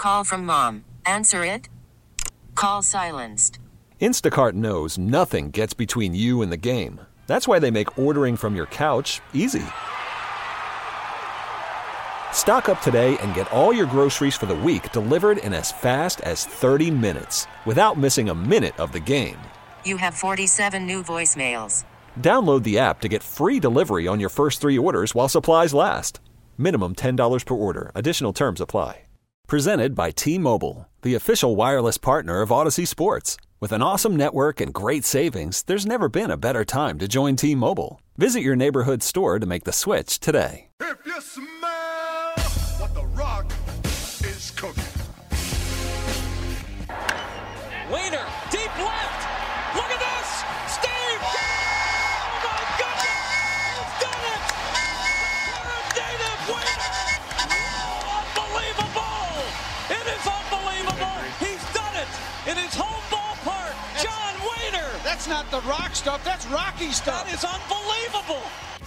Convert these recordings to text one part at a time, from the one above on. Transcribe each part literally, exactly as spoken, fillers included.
Call from mom. Answer it. Call silenced. Instacart knows nothing gets between you and the game. That's why they make ordering from your couch easy. Stock up today and get all your groceries for the week delivered in as fast as thirty minutes without missing a minute of the game. You have forty-seven new voicemails. Download the app to get free delivery on your first three orders while supplies last. Minimum ten dollars per order. Additional terms apply. Presented by T-Mobile, the official wireless partner of Odyssey Sports. With an awesome network and great savings, there's never been a better time to join T-Mobile. Visit your neighborhood store to make the switch today. If you smell what The Rock is cooking. Wiener, deep left. Look at this. Steve. Oh, my goodness. He's done it. David Wiener. Oh, unbelievable. It is unbelievable. He's done it in his home ballpark. John Wiener. That's not The Rock stuff. That's Rocky stuff. That is unbelievable.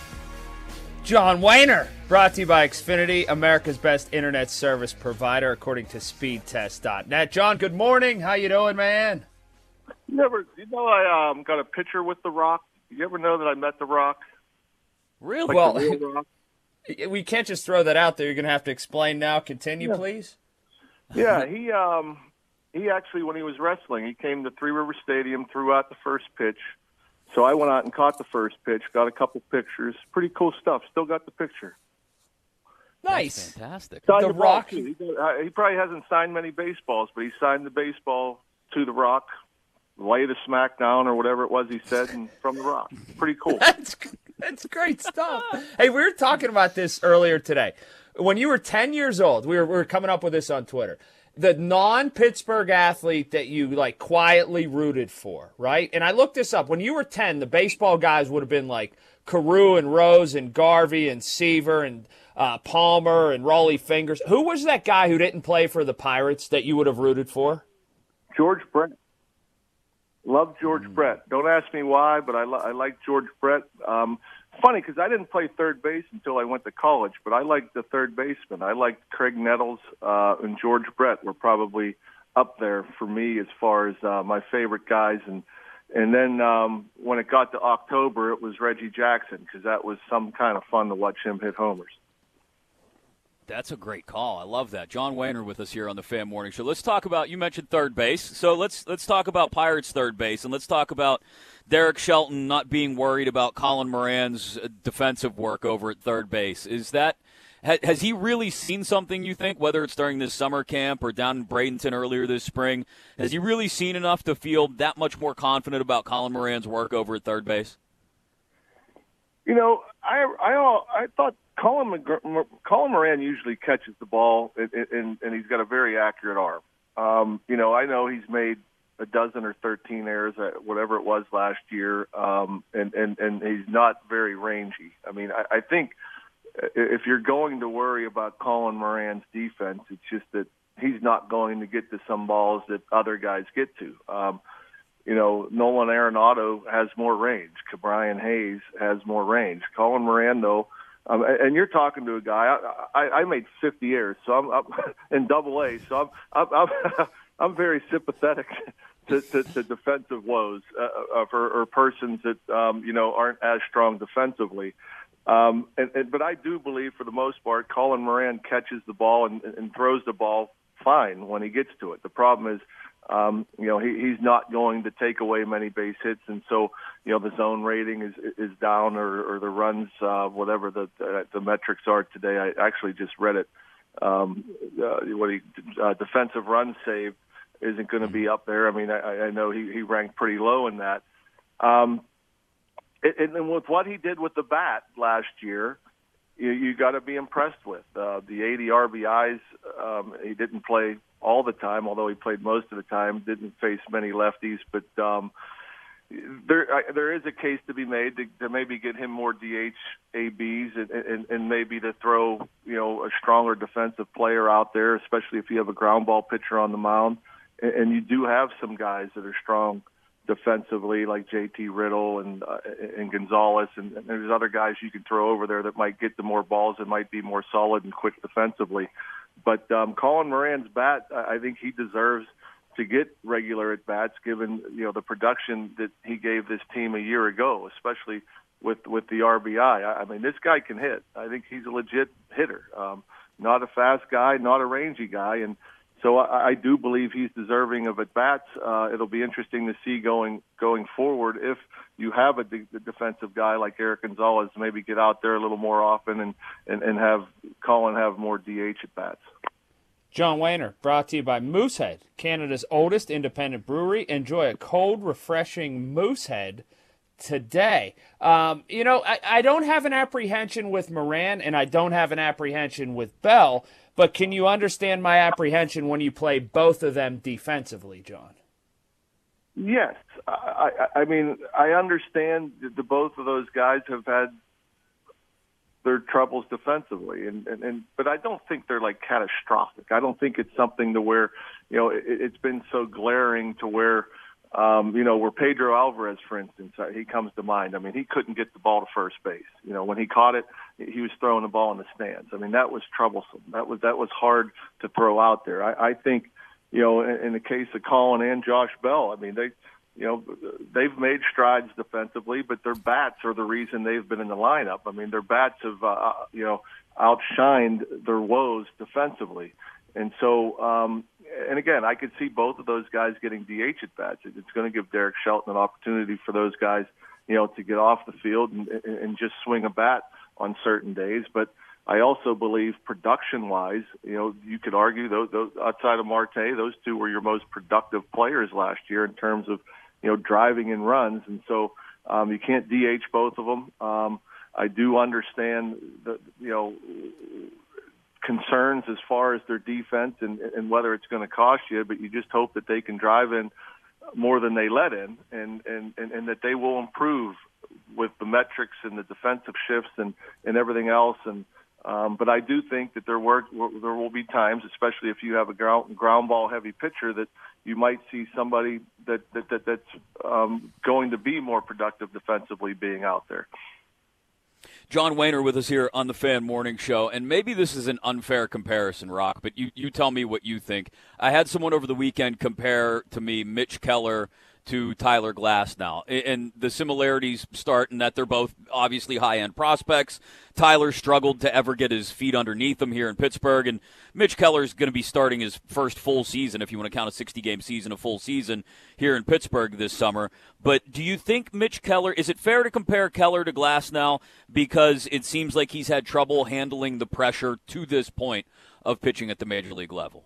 John Wiener, brought to you by Xfinity, America's best internet service provider, according to speed test dot net. John, good morning. How you doing, man? You never, you know, I um, got a picture with The Rock. You ever know that I met The Rock? Really? Like well, the real Rock? We can't just throw that out there. You're going to have to explain now. Continue, yeah. please. Yeah, he um, he actually, when he was wrestling, he came to Three River Stadium, threw out the first pitch. So I went out and caught the first pitch, got a couple pictures. Pretty cool stuff. Still got the picture. Nice. That's fantastic. Signed The the Rock. He, uh, he probably hasn't signed many baseballs, but he signed the baseball to The Rock, lay the smack down or whatever it was he said, and from The Rock. Pretty cool. That's that's great stuff. Hey, we were talking about this earlier today. When you were ten years old, we were, we were coming up with this on Twitter. The non-Pittsburgh athlete that you like quietly rooted for, right? And I looked this up. When you were ten, the baseball guys would have been like Carew and Rose and Garvey and Seaver and uh, Palmer and Rollie Fingers. Who was that guy who didn't play for the Pirates that you would have rooted for? George Brett. Love George mm. Brett. Don't ask me why, but I, lo- I like George Brett. Um, funny, because I didn't play third base until I went to college, but I liked the third baseman. I liked Craig Nettles uh, and George Brett were probably up there for me as far as uh, my favorite guys. And and then um, when it got to October, it was Reggie Jackson, because that was some kind of fun to watch him hit homers. That's a great call. I love that. John Wehner with us here on the Fan Morning Show. Let's talk about, you mentioned third base, so let's let's talk about Pirates third base, and let's talk about Derek Shelton not being worried about Colin Moran's defensive work over at third base. Is that has he really seen something, you think, whether it's during this summer camp or down in Bradenton earlier this spring? Has he really seen enough to feel that much more confident about Colin Moran's work over at third base? You know, I I I thought Colin McGr- Colin Moran usually catches the ball, and, and, and he's got a very accurate arm. Um, you know, I know he's made a dozen or thirteen errors, whatever it was last year, um, and, and, and he's not very rangy. I mean, I, I think if you're going to worry about Colin Moran's defense, it's just that he's not going to get to some balls that other guys get to. Um, You know, Nolan Arenado has more range. Brian Hayes has more range. Colin Moran, though, um, and you're talking to a guy. I, I, I made fifty errors, so I'm up in Double A. So I'm I'm I'm, I'm very sympathetic to, to, to defensive woes uh, uh, for or persons that um, you know aren't as strong defensively. Um, and, and but I do believe, for the most part, Colin Moran catches the ball and, and throws the ball fine when he gets to it. The problem is, Um, you know, he, he's not going to take away many base hits, and so, you know, the zone rating is is down, or, or the runs, uh, whatever the, the the metrics are today. I actually just read it. Um, uh, what he uh, defensive run saved isn't going to be up there. I mean, I, I know he, he ranked pretty low in that. Um, and, and with what he did with the bat last year, you, you got to be impressed with uh, the eighty R B Is. Um, he didn't play all the time, although he played most of the time, didn't face many lefties. But um, there I, there is a case to be made to, to maybe get him more D H A Bs and, and, and maybe to throw, you know, a stronger defensive player out there, especially if you have a ground ball pitcher on the mound. And, and you do have some guys that are strong defensively, like J T Riddle and uh, and Gonzalez, and, and there's other guys you can throw over there that might get the more balls and might be more solid and quick defensively. but um, Colin Moran's bat, I think he deserves to get regular at bats, given you know the production that he gave this team a year ago, especially with with the R B I. I, I mean, this guy can hit. I think he's a legit hitter, um, not a fast guy, not a rangy guy, and so I, I do believe he's deserving of at bats. Uh, it'll be interesting to see going going forward if you have a, de- a defensive guy like Eric Gonzalez, maybe get out there a little more often and and, and have Colin have more D H at bats. John Wehner, brought to you by Moosehead, Canada's oldest independent brewery. Enjoy a cold, refreshing Moosehead today. Um, you know, I, I don't have an apprehension with Moran, and I don't have an apprehension with Bell, but can you understand my apprehension when you play both of them defensively, John? Yes. I, I, I mean, I understand that the both of those guys have had their troubles defensively, and, and, and but I don't think they're like catastrophic. I don't think it's something to where, you know, it, it's been so glaring to where, um, you know, where Pedro Alvarez, for instance, uh, he comes to mind. I mean, he couldn't get the ball to first base. You know, when he caught it, he was throwing the ball in the stands. I mean, that was troublesome. That was that was hard to throw out there. I, I think, you know, in, in the case of Colin and Josh Bell, I mean, they. You know, they've made strides defensively, but their bats are the reason they've been in the lineup. I mean, their bats have, uh, you know, outshined their woes defensively. And so, um, and again, I could see both of those guys getting D H at bats. It's going to give Derek Shelton an opportunity for those guys, you know, to get off the field and, and just swing a bat on certain days. But I also believe production-wise, you know, you could argue those, those outside of Marte, those two were your most productive players last year in terms of, you know, driving in runs. And so um, you can't D H both of them. Um, I do understand the, you know, concerns as far as their defense and, and whether it's going to cost you, but you just hope that they can drive in more than they let in and, and, and, and that they will improve with the metrics and the defensive shifts and, and everything else. And, Um, but I do think that there were there will be times, especially if you have a ground, ground ball heavy pitcher, that you might see somebody that, that, that that's um, going to be more productive defensively being out there. John Wehner with us here on the Fan Morning Show, and maybe this is an unfair comparison, Rock, but you, you tell me what you think. I had someone over the weekend compare to me Mitch Keller to Tyler Glasnow, and the similarities start in that they're both obviously high-end prospects. Tyler struggled to ever get his feet underneath him here in Pittsburgh, and Mitch Keller's going to be starting his first full season, if you want to count a sixty-game season, a full season here in Pittsburgh this summer. But do you think Mitch Keller, is it fair to compare Keller to Glasnow because it seems like he's had trouble handling the pressure to this point of pitching at the major league level?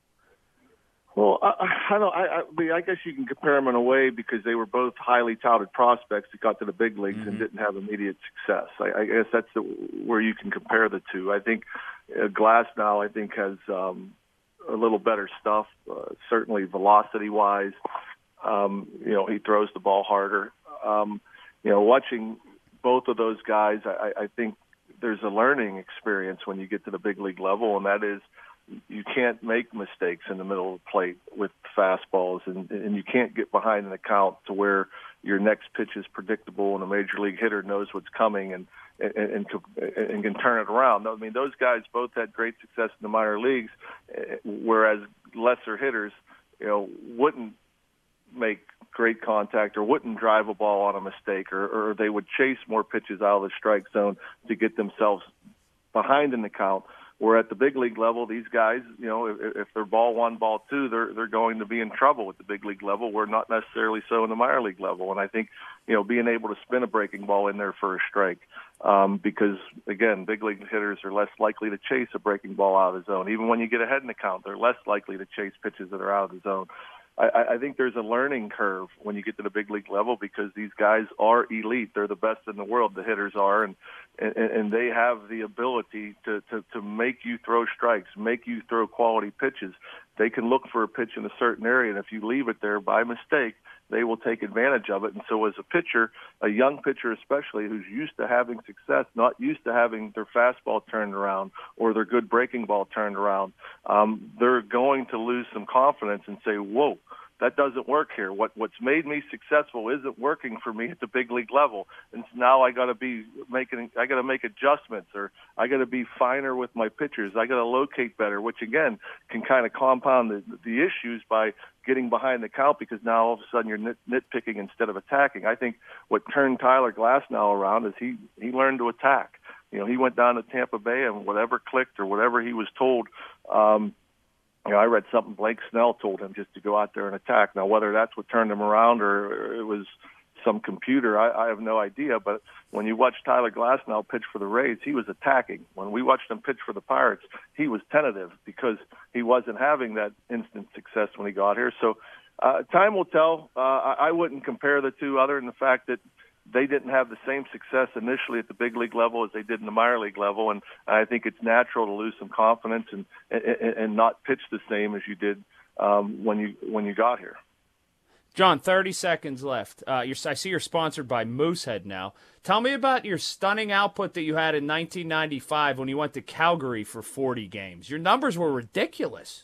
Well, I, I don't. I, I, mean, I guess you can compare them in a way because they were both highly touted prospects that got to the big leagues mm-hmm. and didn't have immediate success. I, I guess that's the, where you can compare the two. I think uh, Glasnow, I think, has um, a little better stuff. Uh, certainly, velocity-wise, um, you know, he throws the ball harder. Um, you know, watching both of those guys, I, I think there's a learning experience when you get to the big league level, and that is, you can't make mistakes in the middle of the plate with fastballs, and, and you can't get behind an account to where your next pitch is predictable and a major league hitter knows what's coming and and, and, and can turn it around. I mean, those guys both had great success in the minor leagues, whereas lesser hitters, you know, wouldn't make great contact or wouldn't drive a ball on a mistake, or, or they would chase more pitches out of the strike zone to get themselves behind an account. Where at the big league level, these guys, you know, if, if they're ball one, ball two, they're they're going to be in trouble at the big league level. We're not necessarily so in the minor league level. And I think, you know, being able to spin a breaking ball in there for a strike, um, because again, big league hitters are less likely to chase a breaking ball out of the zone. Even when you get ahead in the count, they're less likely to chase pitches that are out of the zone. I, I think there's a learning curve when you get to the big league level because these guys are elite. They're the best in the world, the hitters are, and and, and they have the ability to, to, to make you throw strikes, make you throw quality pitches. They can look for a pitch in a certain area, and if you leave it there by mistake, they will take advantage of it. And so as a pitcher, a young pitcher especially, who's used to having success, not used to having their fastball turned around or their good breaking ball turned around, um, they're going to lose some confidence and say, whoa, that doesn't work here. What what's made me successful isn't working for me at the big league level, and so now I got to be making I got to make adjustments, or I got to be finer with my pitchers. I got to locate better, which again can kind of compound the the issues by getting behind the count, because now all of a sudden you're nit, nitpicking instead of attacking. I think what turned Tyler Glasnow around is he he learned to attack. You know, he went down to Tampa Bay, and whatever clicked or whatever he was told. Um, You know, I read something Blake Snell told him just to go out there and attack. Now, whether that's what turned him around or it was some computer, I, I have no idea. But when you watch Tyler Glasnow pitch for the Rays, he was attacking. When we watched him pitch for the Pirates, he was tentative because he wasn't having that instant success when he got here. So uh, time will tell. Uh, I, I wouldn't compare the two other than the fact that they didn't have the same success initially at the big league level as they did in the minor league level, and I think it's natural to lose some confidence and and, and not pitch the same as you did um, when you when you got here. John, thirty seconds left. Uh, you're, I see you're sponsored by Moosehead now. Tell me about your stunning output that you had in nineteen ninety-five when you went to Calgary for forty games. Your numbers were ridiculous.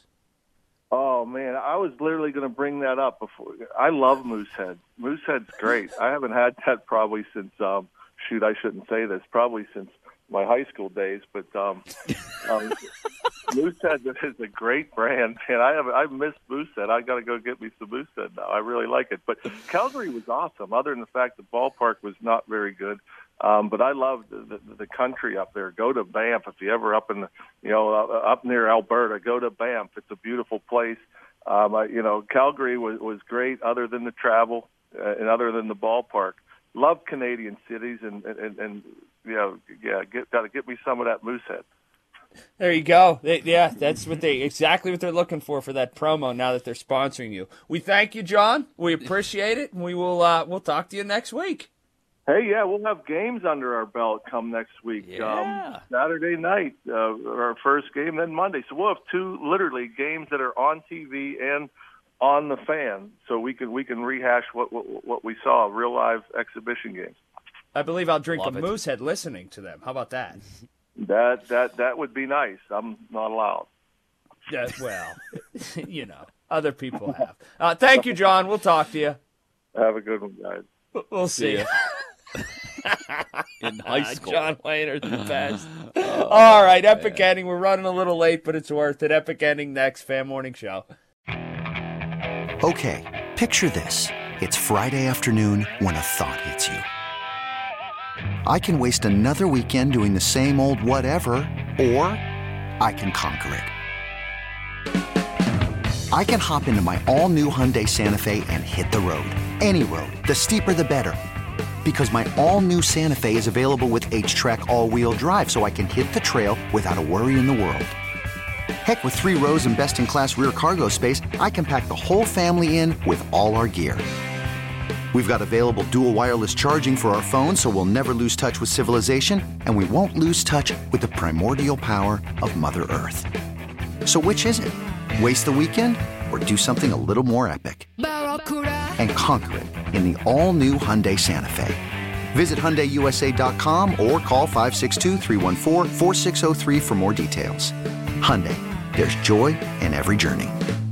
Oh, man, I was literally going to bring that up before. I love Moosehead. Moosehead's great. I haven't had that probably since, um, shoot, I shouldn't say this, probably since my high school days. But um, um, Moosehead is a great brand, and I have I miss Moosehead. I got to go get me some Moosehead now. I really like it. But Calgary was awesome, other than the fact the ballpark was not very good. Um, but I love the, the, the country up there. Go to Banff if you ever up in the, you know, uh, up near Alberta. Go to Banff. It's a beautiful place. Um, I, you know, Calgary was, was great, other than the travel uh, and other than the ballpark. Love Canadian cities, and and, and you know, yeah, get, got to get me some of that Moosehead. There you go. They, yeah, that's what they exactly what they're looking for for that promo. Now that they're sponsoring you, we thank you, John. We appreciate it, and we will uh, we'll talk to you next week. Hey, yeah, we'll have games under our belt come next week. Yeah. Um, Saturday night, uh, our first game, then Monday. So we'll have two, literally, games that are on T V and on the fan, so we can we can rehash what what, what we saw, real live exhibition games. I believe I'll drink Love a it. Moosehead listening to them. How about that? That that that would be nice. I'm not allowed. Yeah, well, you know, other people have. Uh, thank you, John. We'll talk to you. Have a good one, guys. We'll see, See you. ya. In high school. John Wayner, the best. All right, Epic Ending. We're running a little late, but it's worth it. Epic Ending next. Fan Morning Show. Okay, picture this. It's Friday afternoon when a thought hits you. I can waste another weekend doing the same old whatever, or I can conquer it. I can hop into my all-new Hyundai Santa Fe and hit the road. Any road. The steeper, the better. Because my all-new Santa Fe is available with H-Track all-wheel drive, so I can hit the trail without a worry in the world. Heck, with three rows and best-in-class rear cargo space, I can pack the whole family in with all our gear. We've got available dual wireless charging for our phones, so we'll never lose touch with civilization, and we won't lose touch with the primordial power of Mother Earth. So which is it? Waste the weekend or do something a little more epic? And conquer it in the all-new Hyundai Santa Fe. Visit Hyundai U S A dot com or call five six two, three one four, four six zero three for more details. Hyundai, there's joy in every journey.